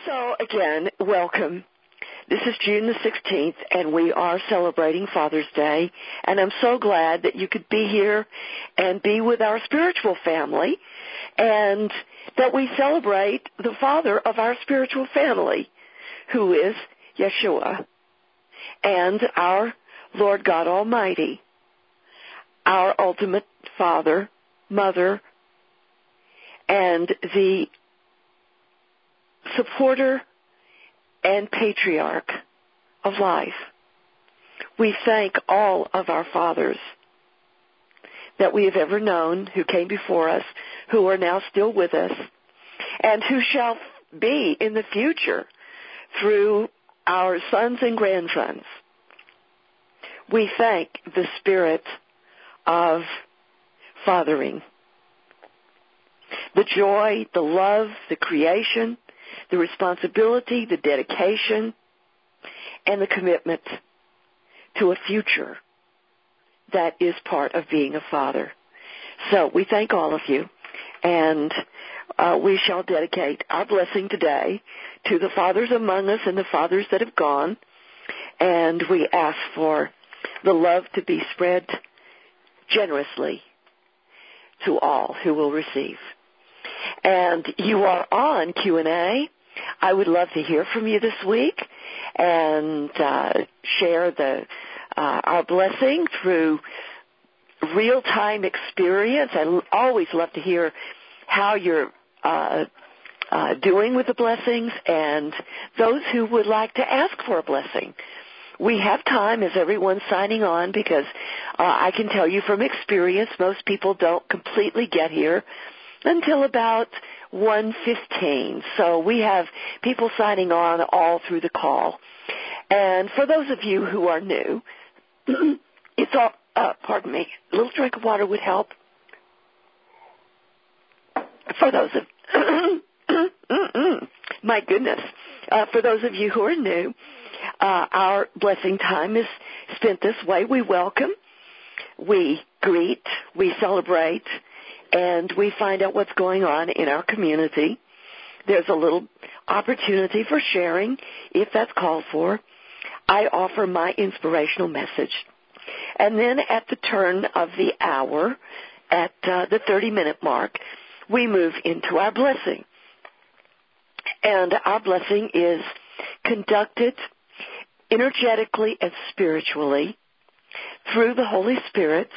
So again, welcome. This is June the 16th, and we are celebrating Father's Day, and I'm so glad that you could be here and be with our spiritual family, and that we celebrate the father of our spiritual family, who is Yeshua, and our Lord God Almighty, our ultimate father, mother, and the supporter and patriarch of life. We thank all of our fathers that we have ever known, who came before us, who are now still with us, and who shall be in the future through our sons and grandsons. We thank the spirit of fathering, the joy, the love, the creation, the responsibility, the dedication, and the commitment to a future that is part of being a father. So we thank all of you, and we shall dedicate our blessing today to the fathers among us and the fathers that have gone, and we ask for the love to be spread generously to all who will receive. And you are on Q&A. I would love to hear from you this week and share our blessing through real-time experience. I always love to hear how you're doing with the blessings, and those who would like to ask for a blessing. We have time as everyone's signing on, because I can tell you from experience, most people don't completely get here until about 1:15. So we have people signing on all through the call. And for those of you who are new, it's all, pardon me, a little drink of water would help. For those of, my goodness, for those of you who are new, our blessing time is spent this way. We welcome, we greet, we celebrate, and we find out what's going on in our community. There's a little opportunity for sharing if that's called for. I offer my inspirational message. And then at the turn of the hour, at the 30-minute mark, we move into our blessing. And our blessing is conducted energetically and spiritually through the Holy Spirit,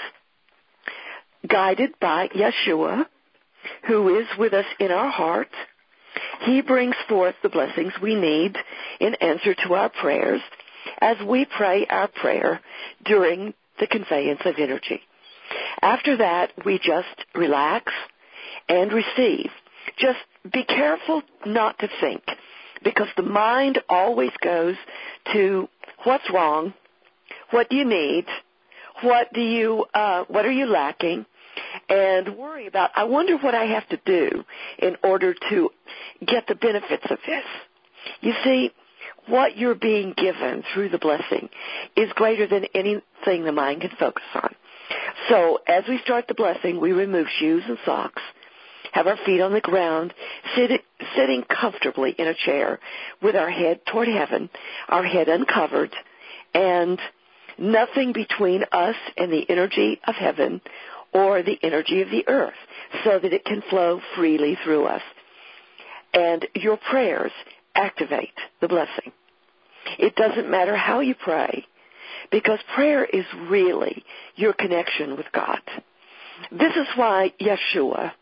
guided by Yeshua, who is with us in our heart. He brings forth the blessings we need in answer to our prayers as we pray our prayer during the conveyance of energy. After that, we just relax and receive. Just be careful not to think, because the mind always goes to what's wrong, what do you need, what are you lacking, and worry about, I wonder what I have to do in order to get the benefits of this. You see, what you're being given through the blessing is greater than anything the mind can focus on. So as we start the blessing, we remove shoes and socks, have our feet on the ground, sitting comfortably in a chair with our head toward heaven, our head uncovered, and nothing between us and the energy of heaven or the energy of the earth, so that it can flow freely through us. And your prayers activate the blessing. It doesn't matter how you pray, because prayer is really your connection with God. This is why Yeshua,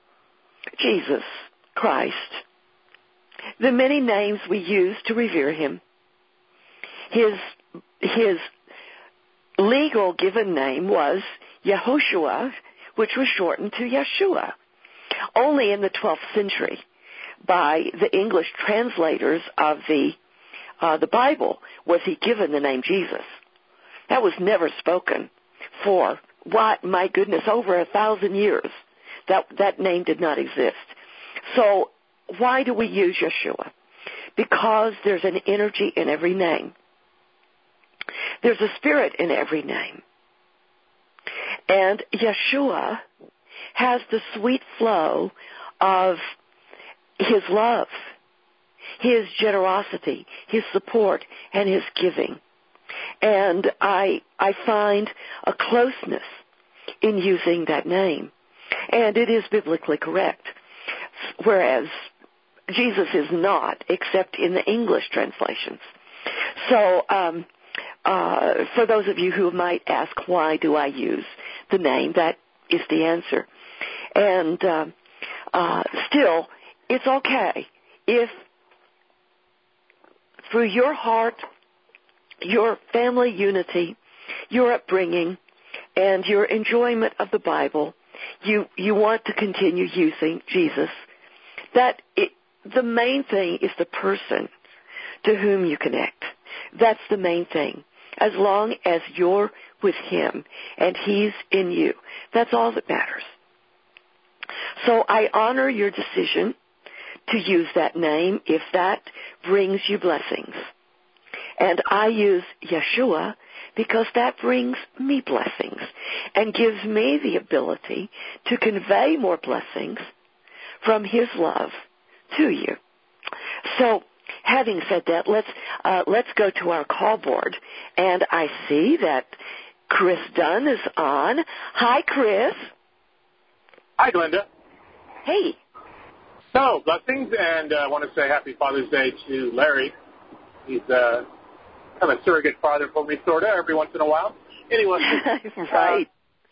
Jesus Christ, the many names we use to revere him, his legal given name was Yehoshua, which was shortened to Yeshua. Only in the 12th century, by the English translators of the Bible, was he given the name Jesus. That was never spoken for, my goodness, over 1,000 years. That name did not exist. So why do we use Yeshua? Because there's an energy in every name. There's a spirit in every name. And Yeshua has the sweet flow of his love. His generosity, His support, and His giving. And I find a closeness in using that name. And it is biblically correct, whereas Jesus is not, except in the English translations. So for those of you who might ask, why do I use the name, that is the answer. And still, it's okay if through your heart, your family unity, your upbringing, and your enjoyment of the Bible, you want to continue using Jesus. The main thing is the person to whom you connect. That's the main thing. As long as you're with Him and He's in you, that's all that matters. So I honor your decision to use that name if that brings you blessings. And I use Yeshua because that brings me blessings and gives me the ability to convey more blessings from His love to you. So, having said that, let's go to our call board. And I see that Chris Dunn is on. Hi, Chris. Hi, Glenda. Hey. So, blessings, and I want to say Happy Father's Day to Larry. He's kind of a surrogate father for me, sort of, every once in a while. Anyway, right.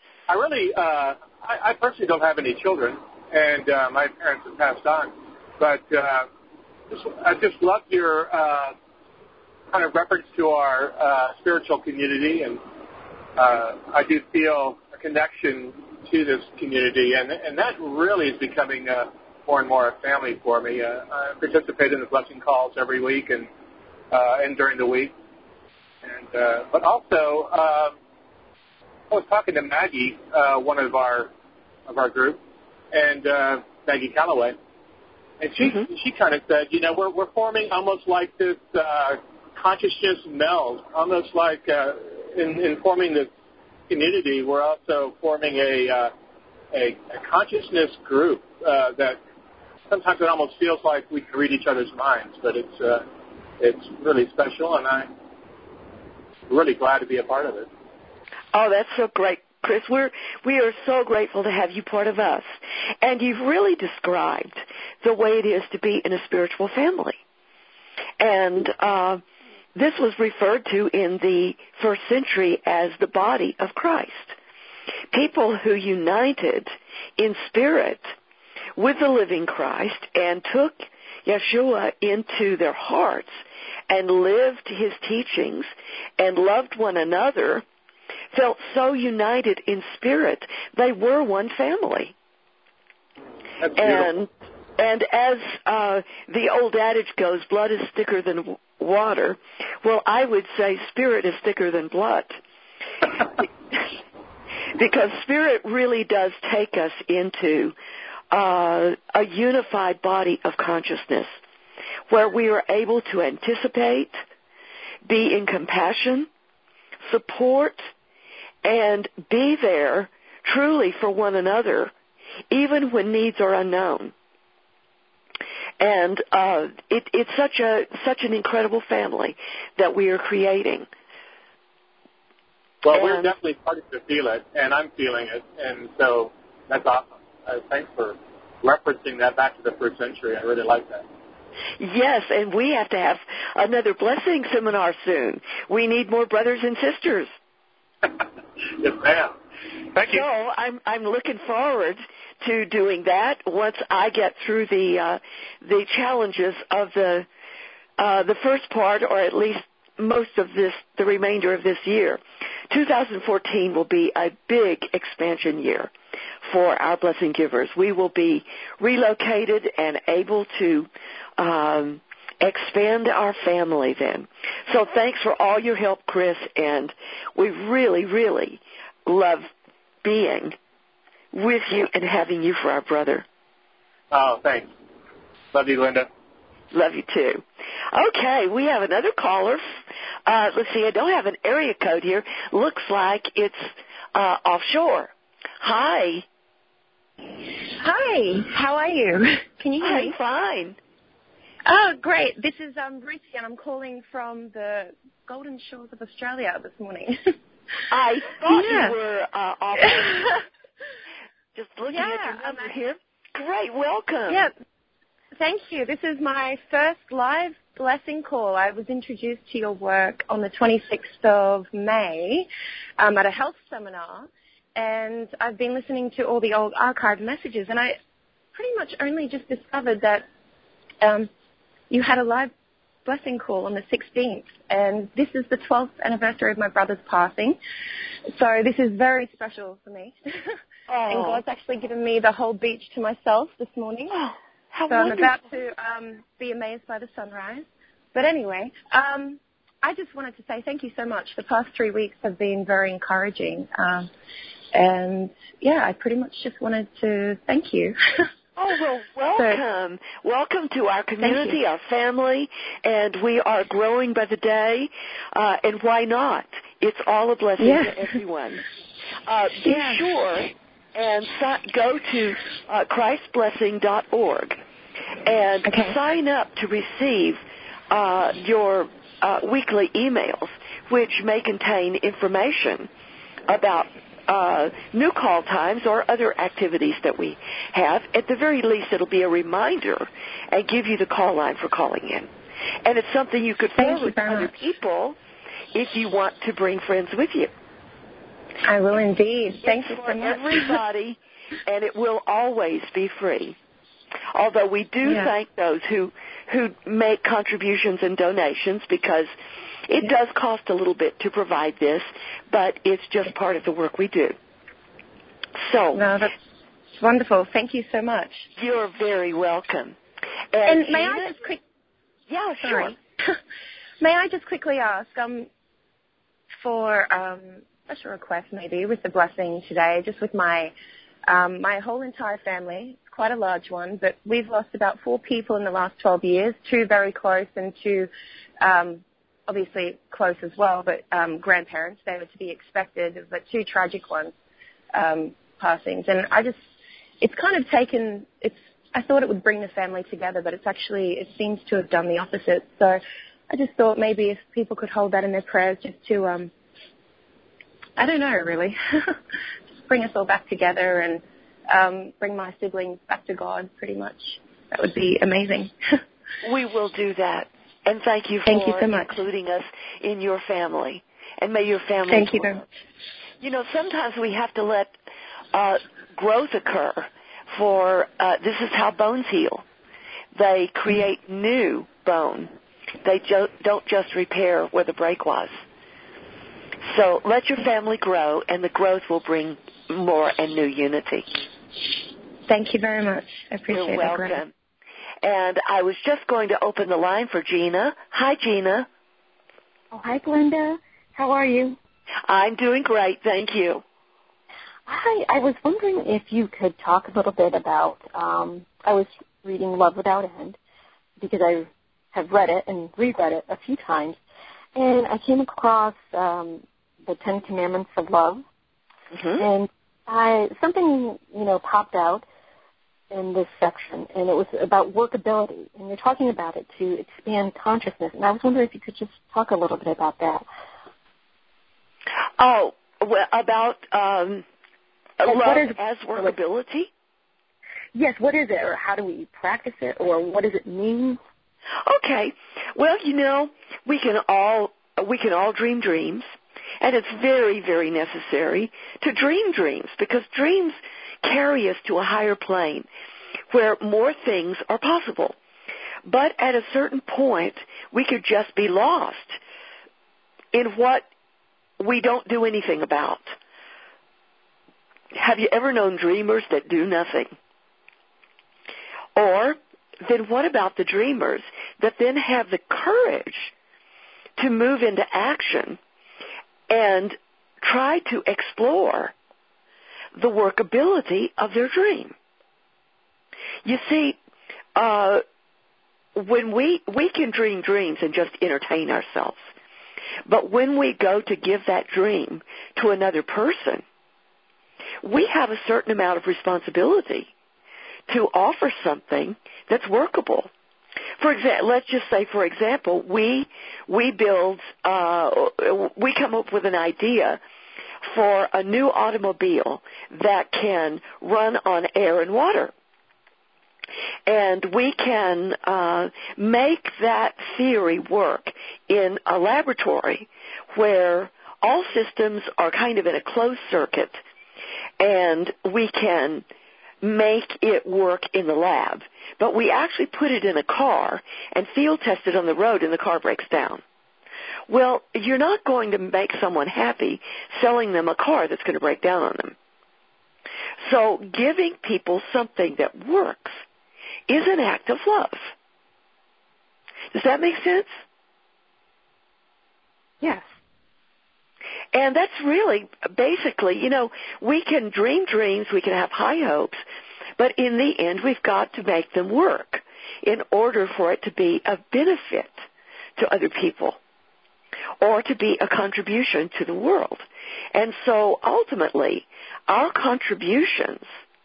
I personally don't have any children, and my parents have passed on. But I just love your kind of reference to our spiritual community, and I do feel a connection to this community, and that really is becoming more and more a family for me. I participate in the blessing calls every week and during the week. And but also, I was talking to Maggie, one of our group, and Maggie Calloway, and she kind of said, we're forming almost like this consciousness meld, almost like in forming this community, we're also forming a consciousness group that sometimes it almost feels like we can read each other's minds, but it's really special, and I'm really glad to be a part of it. Oh, that's so great, Chris. We are so grateful to have you part of us. And you've really described the way it is to be in a spiritual family. And this was referred to in the first century as the body of Christ. People who united in spirit with the living Christ and took Yeshua into their hearts and lived His teachings and loved one another, felt so united in spirit, they were one family. That's beautiful. And as the old adage goes, blood is thicker than water. Well, I would say spirit is thicker than blood. Because spirit really does take us into a unified body of consciousness where we are able to anticipate, be in compassion, support, and be there truly for one another, even when needs are unknown. And it's such an incredible family that we are creating. Well, we're definitely starting to feel it, and I'm feeling it, and so that's awesome. Thanks for referencing that back to the first century. I really like that. Yes, and we have to have another blessing seminar soon. We need more brothers and sisters. Yes, ma'am. Thank you. So I'm looking forward to doing that once I get through the challenges of the first part, or at least most of the remainder of this year. 2014 will be a big expansion year for our blessing givers. We will be relocated and able to expand our family then. So thanks for all your help, Chris, and we really, really love being with you and having you for our brother. Oh, thanks. Love you, Linda. Love you, too. Okay, we have another caller. Let's see, I don't have an area code here. Looks like it's offshore. Hi. Hi, how are you? Can you hear me? I'm fine. Oh, great. This is Ruthie, and I'm calling from the Golden Shores of Australia this morning. I thought you were off. Just looking at your number here. Great, welcome. Yeah, thank you. This is my first live blessing call. I was introduced to your work on the 26th of May at a health seminar, and I've been listening to all the old archived messages, and I pretty much only just discovered that you had a live blessing call on the 16th, and this is the 12th anniversary of my brother's passing, so this is very special for me. And God's actually given me the whole beach to myself this morning. Oh, how so wonderful. I'm about to be amazed by the sunrise. But anyway, I just wanted to say thank you so much. The past 3 weeks have been very encouraging. And, yeah, I pretty much just wanted to thank you. Oh, well, welcome. Welcome to our community, our family, and we are growing by the day. And why not? It's all a blessing to everyone. Be sure and go to ChristBlessing.org and sign up to receive your weekly emails, which may contain information about new call times or other activities that we have. At the very least, it'll be a reminder and give you the call line for calling in. And it's something you could forward to other people if you want to bring friends with you. I will indeed. Thank you so much. Everybody, and it will always be free. Although we do thank those who make contributions and donations, because it does cost a little bit to provide this, but it's just part of the work we do. So, no, that's wonderful. Thank you so much. You're very welcome. And may I just quick? Yeah, sure. May I just quickly ask for special request maybe with the blessing today, just with my my whole entire family. It's quite a large one, but we've lost about 4 people in the last 12 years, 2 very close and 2 obviously close as well, but grandparents. They were to be expected, but 2 tragic ones, passings. And it's kind of taken, I thought it would bring the family together, but it seems to have done the opposite. So I just thought maybe if people could hold that in their prayers just to, I don't know really, just bring us all back together and bring my siblings back to God pretty much. That would be amazing. We will do that. And thank you for so much. including us in your family. And may your family... Thank you very much. You know, sometimes we have to let growth occur for... this is how bones heal. They create new bone. They don't just repair where the break was. So let your family grow, and the growth will bring more and new unity. Thank you very much. I appreciate it. You're welcome. And I was just going to open the line for Gina. Hi, Gina. Oh, hi, Glenda. How are you? I'm doing great, thank you. Hi, I was wondering if you could talk a little bit about, I was reading Love Without End because I have read it and reread it a few times, and I came across the 10 Commandments of Love, and something, popped out in this section, and it was about workability, and you're talking about it to expand consciousness, and I was wondering if you could just talk a little bit about that. Oh, well, about love as workability? Yes, what is it, or how do we practice it, or what does it mean? Okay, well, we can all dream dreams, and it's very, very necessary to dream dreams, because dreams carry us to a higher plane where more things are possible. But at a certain point, we could just be lost in what we don't do anything about. Have you ever known dreamers that do nothing? Or then what about the dreamers that then have the courage to move into action and try to explore the workability of their dream? You see, when we can dream dreams and just entertain ourselves, but when we go to give that dream to another person, we have a certain amount of responsibility to offer something that's workable let's just say, for example, we come up with an idea for a new automobile that can run on air and water. And we can make that theory work in a laboratory where all systems are kind of in a closed circuit, and we can make it work in the lab. But we actually put it in a car and field test it on the road, and the car breaks down. Well, you're not going to make someone happy selling them a car that's going to break down on them. So giving people something that works is an act of love. Does that make sense? Yes. And that's really, basically, we can dream dreams, we can have high hopes, but in the end we've got to make them work in order for it to be of benefit to other people or to be a contribution to the world. And so ultimately, our contributions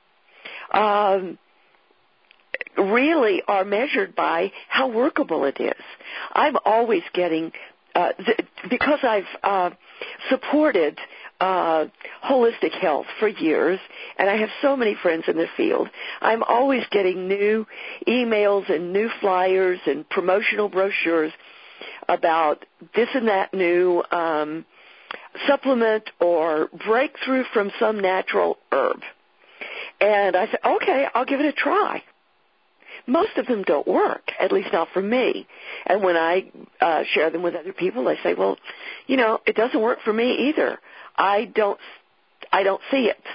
really are measured by how workable it is. I'm always getting, because I've supported holistic health for years, and I have so many friends in the field, I'm always getting new emails and new flyers and promotional brochures about this and that new supplement or breakthrough from some natural herb. And I said, okay, I'll give it a try. Most of them don't work, at least not for me. And when I share them with other people, they say, well, it doesn't work for me either. I don't see it.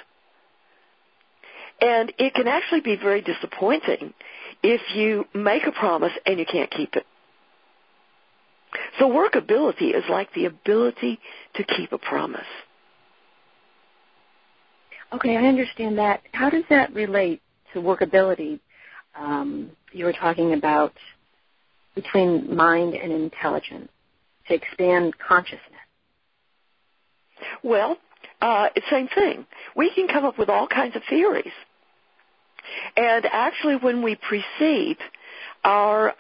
And it can actually be very disappointing if you make a promise and you can't keep it. So workability is like the ability to keep a promise. Okay, I understand that. How does that relate to workability? You were talking about between mind and intelligence to expand consciousness. Well, same thing. We can come up with all kinds of theories. And actually when we precede our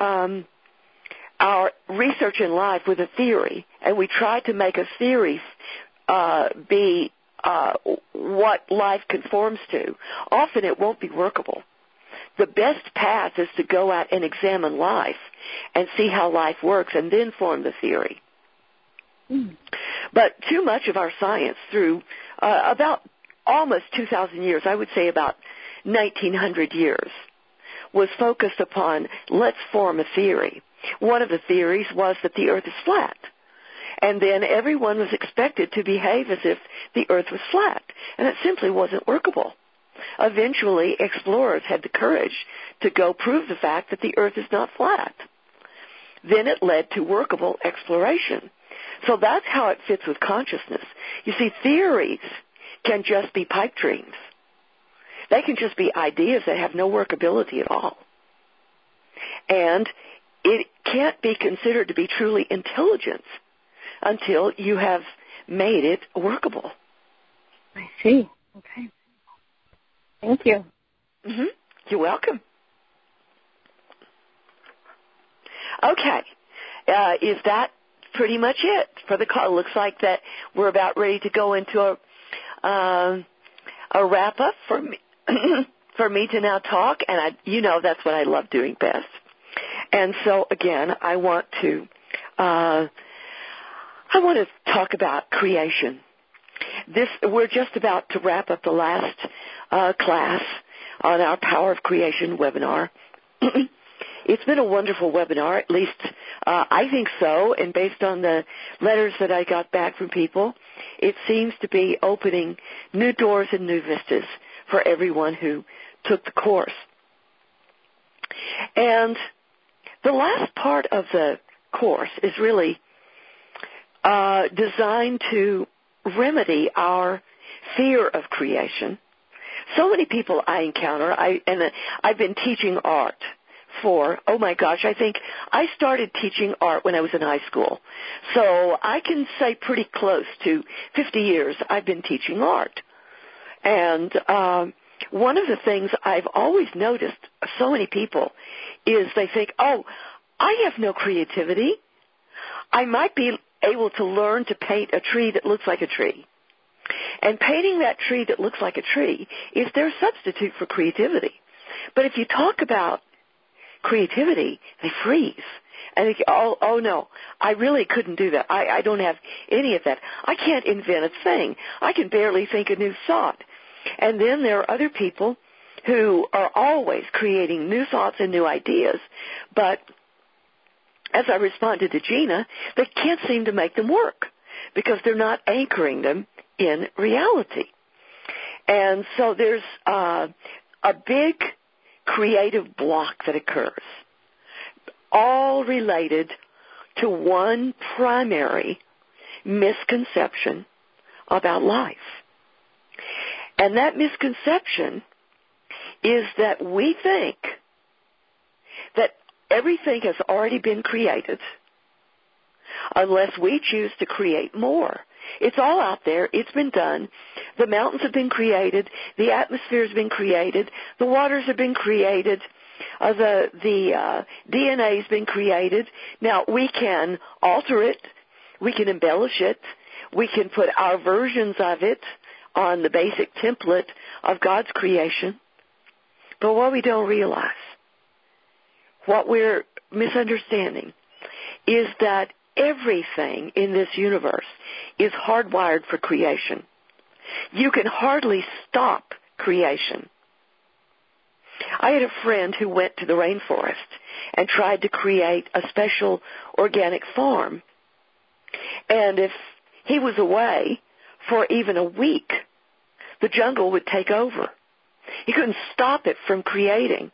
research in life with a theory, and we try to make a theory be what life conforms to, often it won't be workable. The best path is to go out and examine life and see how life works and then form the theory. Mm. But too much of our science through about almost 2,000 years, I would say about 1,900 years, was focused upon let's form a theory. One of the theories was that the earth is flat. And then everyone was expected to behave as if the earth was flat. And it simply wasn't workable. Eventually, explorers had the courage to go prove the fact that the earth is not flat. Then it led to workable exploration. So that's how it fits with consciousness. You see, theories can just be pipe dreams. They can just be ideas that have no workability at all. And it can't be considered to be truly intelligence until you have made it workable. I see. Okay. Thank you. Mm-hmm. You're welcome. Okay. Is that pretty much it for the call? It looks like that we're about ready to go into a wrap-up for me, for me to now talk, and that's what I love doing best. And so, again, I want to talk about creation. We're just about to wrap up the last class on our Power of Creation webinar. It's been a wonderful webinar, at least I think so, and based on the letters that I got back from people, it seems to be opening new doors and new vistas for everyone who took the course. And the last part of the course is really designed to remedy our fear of creation. So many people I encounter, I've been teaching art for, I think I started teaching art when I was in high school. So I can say pretty close to 50 years I've been teaching art. And one of the things I've always noticed so many people is they think, oh, I have no creativity. I might be able to learn to paint a tree that looks like a tree. And painting that tree that looks like a tree is their substitute for creativity. But if you talk about creativity, they freeze. And they go, oh no, I really couldn't do that. I don't have any of that. I can't invent a thing. I can barely think a new thought. And then there are other people who are always creating new thoughts and new ideas, but as I responded to Gina, they can't seem to make them work because they're not anchoring them in reality. And so there's a big creative block that occurs, all related to one primary misconception about life. And that misconception is that we think that everything has already been created unless we choose to create more. It's all out there. It's been done. The mountains have been created. The atmosphere has been created. The waters have been created. The DNA has been created. Now, we can alter it. We can embellish it. We can put our versions of it on the basic template of God's creation. But what we don't realize, what we're misunderstanding, is that everything in this universe is hardwired for creation. You can hardly stop creation. I had a friend who went to the rainforest and tried to create a special organic farm. And if he was away for even a week, the jungle would take over. He couldn't stop it from creating.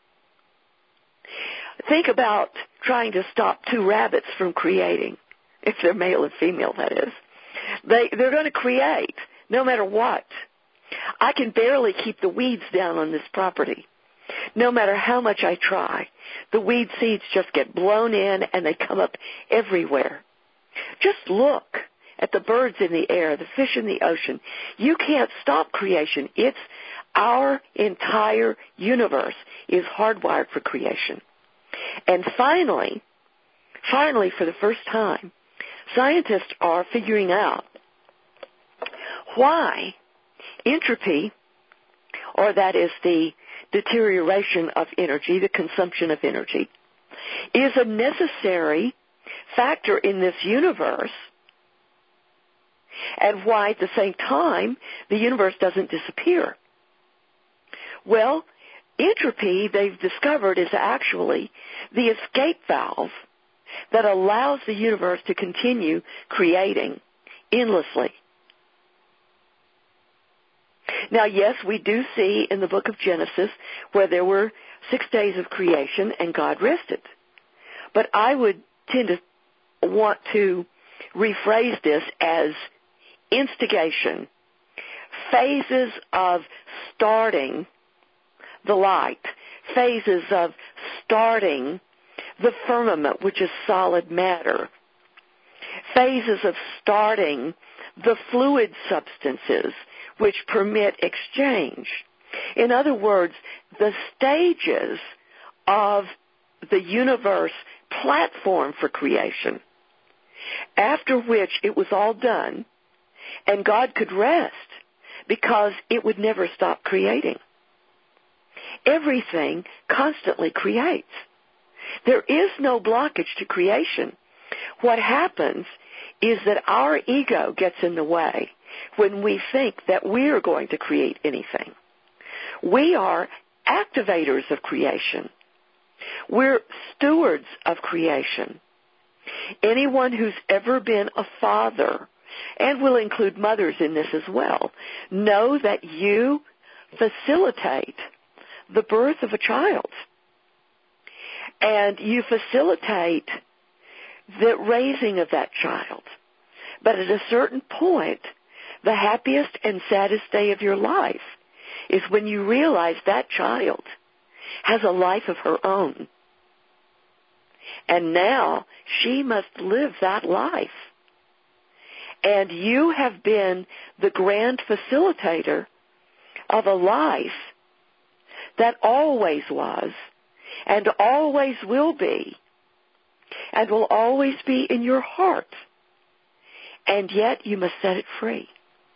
Think about trying to stop two rabbits from creating, if they're male and female, that is. They're going to create no matter what. I can barely keep the weeds down on this property. No matter how much I try, the weed seeds just get blown in and they come up everywhere. Just look at the birds in the air, the fish in the ocean. You can't stop creation. It's our entire universe is hardwired for creation. And finally, for the first time, scientists are figuring out why entropy, or that is the deterioration of energy, the consumption of energy, is a necessary factor in this universe, and why at the same time the universe doesn't disappear. Well, entropy, they've discovered, is actually the escape valve that allows the universe to continue creating endlessly. Now, yes, we do see in the book of Genesis where there were 6 days of creation and God rested. But I would tend to want to rephrase this as instigation, phases of starting the light, phases of starting the firmament, which is solid matter, phases of starting the fluid substances which permit exchange. In other words, the stages of the universe platform for creation, after which it was all done, and God could rest because it would never stop creating. Everything constantly creates. There is no blockage to creation. What happens is that our ego gets in the way when we think that we're going to create anything. We are activators of creation. We're stewards of creation. Anyone who's ever been a father, and we'll include mothers in this as well, know that you facilitate the birth of a child. And you facilitate the raising of that child. But at a certain point, the happiest and saddest day of your life is when you realize that child has a life of her own. And now she must live that life. And you have been the grand facilitator of a life that always was and always will be and will always be in your heart. And yet you must set it free.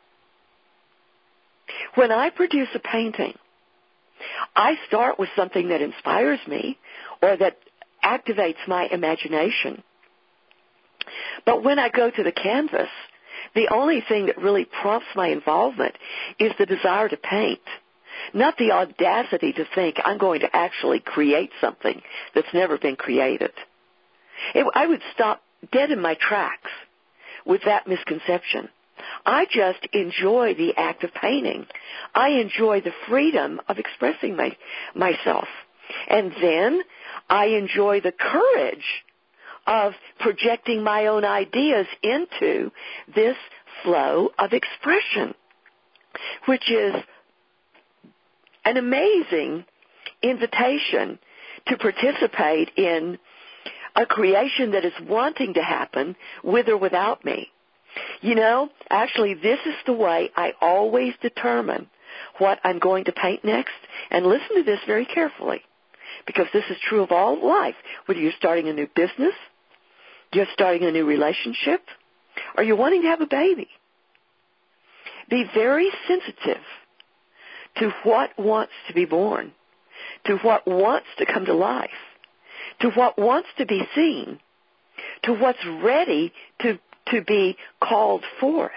When I produce a painting, I start with something that inspires me or that activates my imagination. But when I go to the canvas, the only thing that really prompts my involvement is the desire to paint, not the audacity to think I'm going to actually create something that's never been created. I would stop dead in my tracks with that misconception. I just enjoy the act of painting. I enjoy the freedom of expressing myself. And then I enjoy the courage of projecting my own ideas into this flow of expression, which is an amazing invitation to participate in a creation that is wanting to happen with or without me. You know, actually, this is the way I always determine what I'm going to paint next. And listen to this very carefully, because this is true of all life, whether you're starting a new business, you're starting a new relationship, or you're wanting to have a baby. Be very sensitive to what wants to be born, to what wants to come to life, to what wants to be seen, to what's ready to be called forth.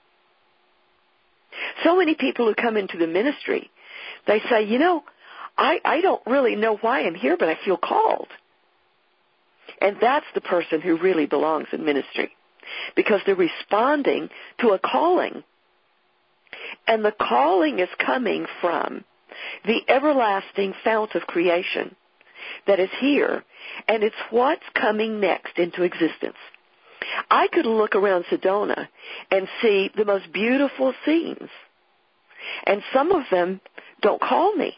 So many people who come into the ministry, they say, you know, I don't really know why I'm here, but I feel called. And that's the person who really belongs in ministry, because they're responding to a calling. And the calling is coming from the everlasting fount of creation that is here, and it's what's coming next into existence. I could look around Sedona and see the most beautiful scenes, and some of them don't call me,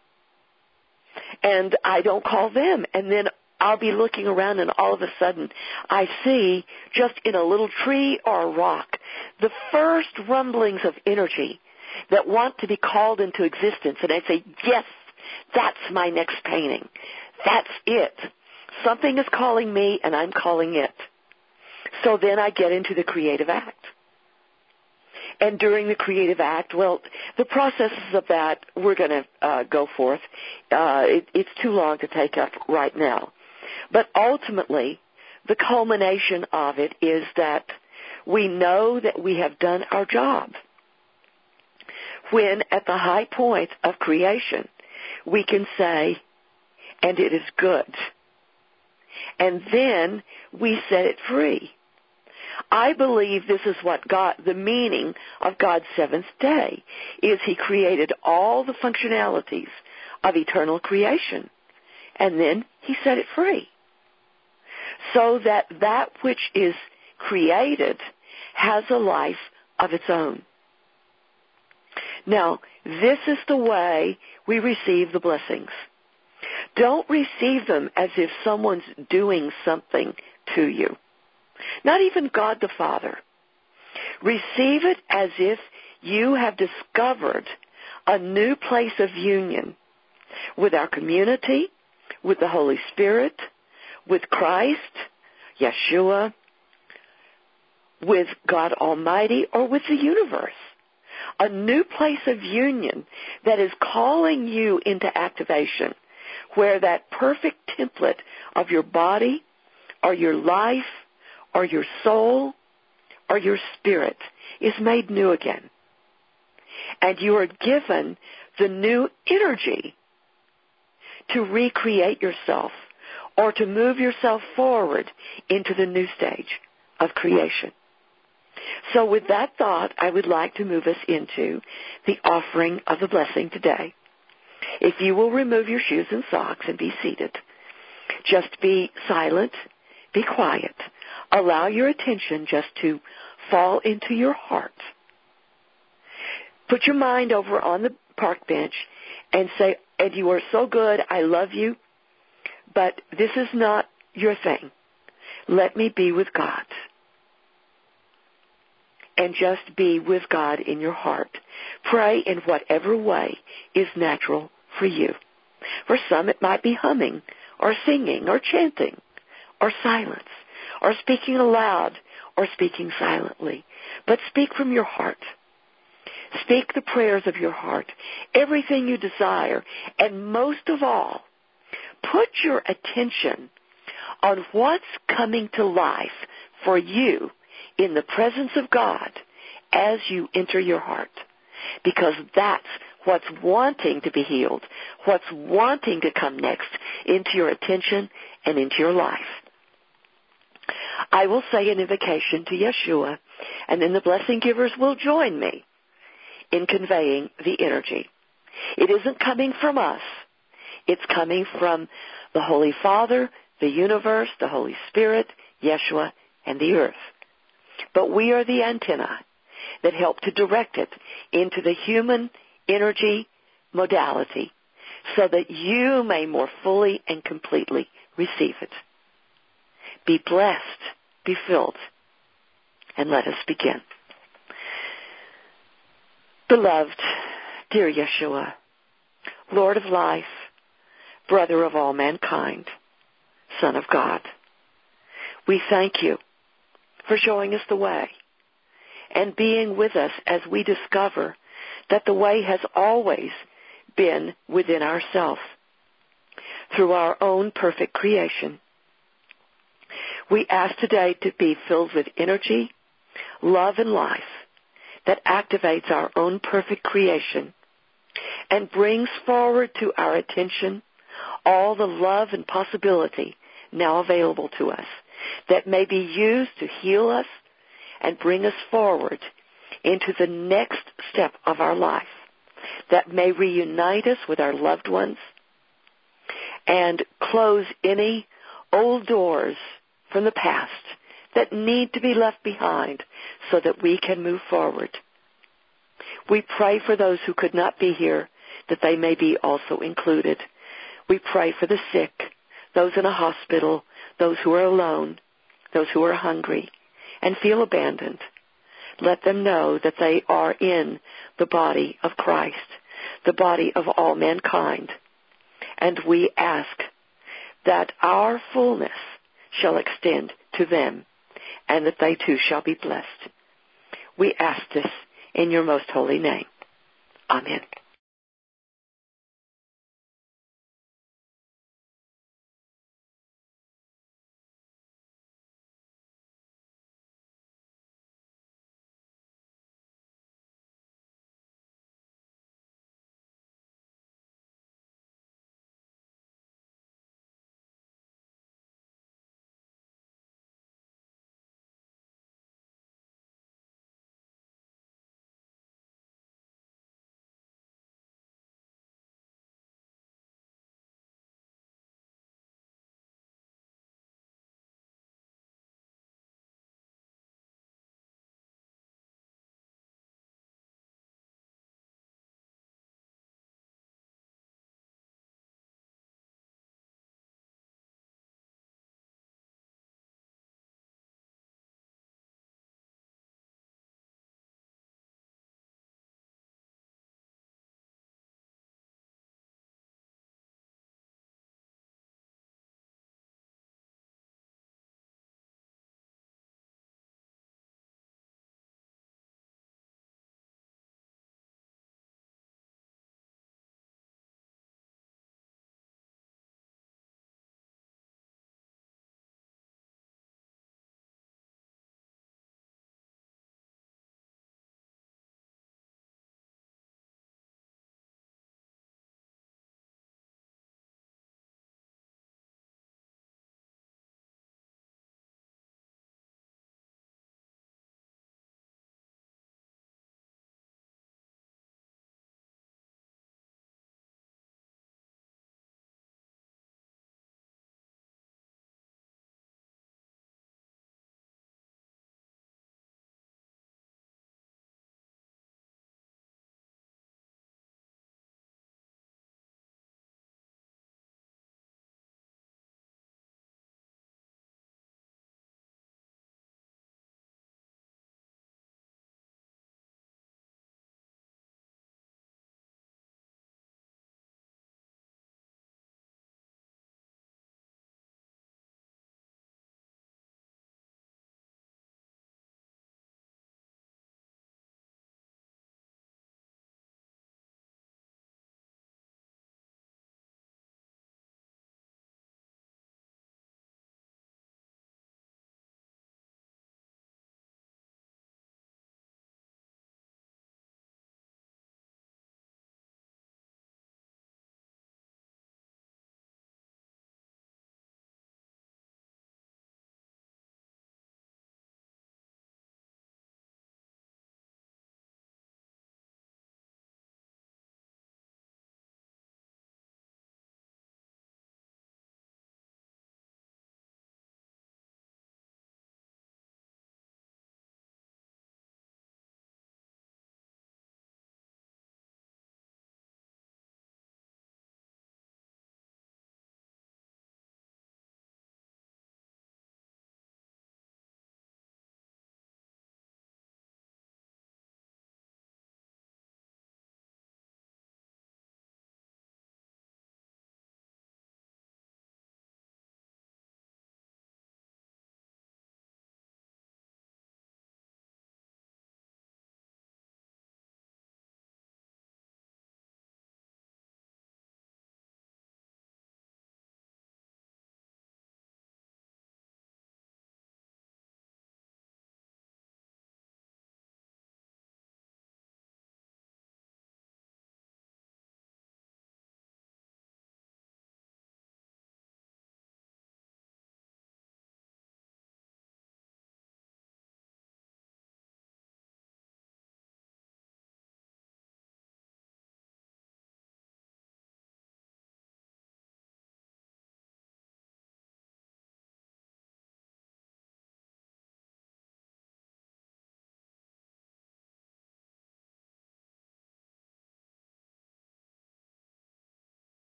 and I don't call them, and then I'll be looking around and all of a sudden I see, just in a little tree or a rock, the first rumblings of energy that want to be called into existence. And I say, yes, that's my next painting. That's it. Something is calling me and I'm calling it. So then I get into the creative act. And during the creative act, well, the processes of that we're going to go forth. It's too long to take up right now. But ultimately, the culmination of it is that we know that we have done our job. When at the high point of creation, we can say, and it is good. And then we set it free. I believe this is what the meaning of God's seventh day is. He created all the functionalities of eternal creation, and then he set it free, so that that which is created has a life of its own. Now, this is the way we receive the blessings. Don't receive them as if someone's doing something to you. Not even God the Father. Receive it as if you have discovered a new place of union with our community, with the Holy Spirit, with Christ, Yeshua, with God Almighty, or with the universe. A new place of union that is calling you into activation, where that perfect template of your body or your life or your soul or your spirit is made new again. And you are given the new energy to recreate yourself or to move yourself forward into the new stage of creation. So with that thought, I would like to move us into the offering of the blessing today. If you will remove your shoes and socks and be seated, just be silent, be quiet. Allow your attention just to fall into your heart. Put your mind over on the park bench and say, and you are so good, I love you, but this is not your thing. Let me be with God. And just be with God in your heart. Pray in whatever way is natural for you. For some, it might be humming or singing or chanting or silence or speaking aloud or speaking silently. But speak from your heart. Speak the prayers of your heart, everything you desire, and most of all, put your attention on what's coming to life for you in the presence of God as you enter your heart. Because that's what's wanting to be healed, what's wanting to come next into your attention and into your life. I will say an invocation to Yeshua, and then the blessing givers will join me in conveying the energy. It isn't coming from us. It's coming from the Holy Father, the universe, the Holy Spirit, Yeshua, and the earth. But we are the antenna that help to direct it into the human energy modality so that you may more fully and completely receive it. Be blessed, be filled, and let us begin. Beloved, dear Yeshua, Lord of life, brother of all mankind, Son of God, we thank you for showing us the way and being with us as we discover that the way has always been within ourselves through our own perfect creation. We ask today to be filled with energy, love, and life that activates our own perfect creation and brings forward to our attention all the love and possibility now available to us that may be used to heal us and bring us forward into the next step of our life that may reunite us with our loved ones and close any old doors from the past that need to be left behind so that we can move forward. We pray for those who could not be here that they may be also included. We pray for the sick, those in a hospital, those who are alone, those who are hungry and feel abandoned. Let them know that they are in the body of Christ, the body of all mankind. And we ask that our fullness shall extend to them and that they too shall be blessed. We ask this in your most holy name. Amen.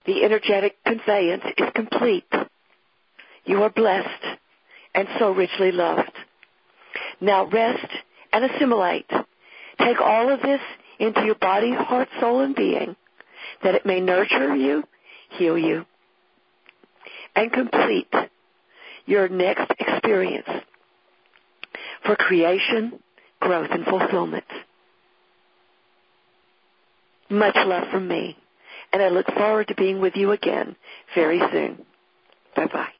The energetic conveyance is complete. You are blessed and so richly loved. Now rest and assimilate. Take all of this into your body, heart, soul, and being, that it may nurture you, heal you, and complete your next experience for creation, growth, and fulfillment. Much love from me, and I look forward to being with you again very soon. Bye-bye.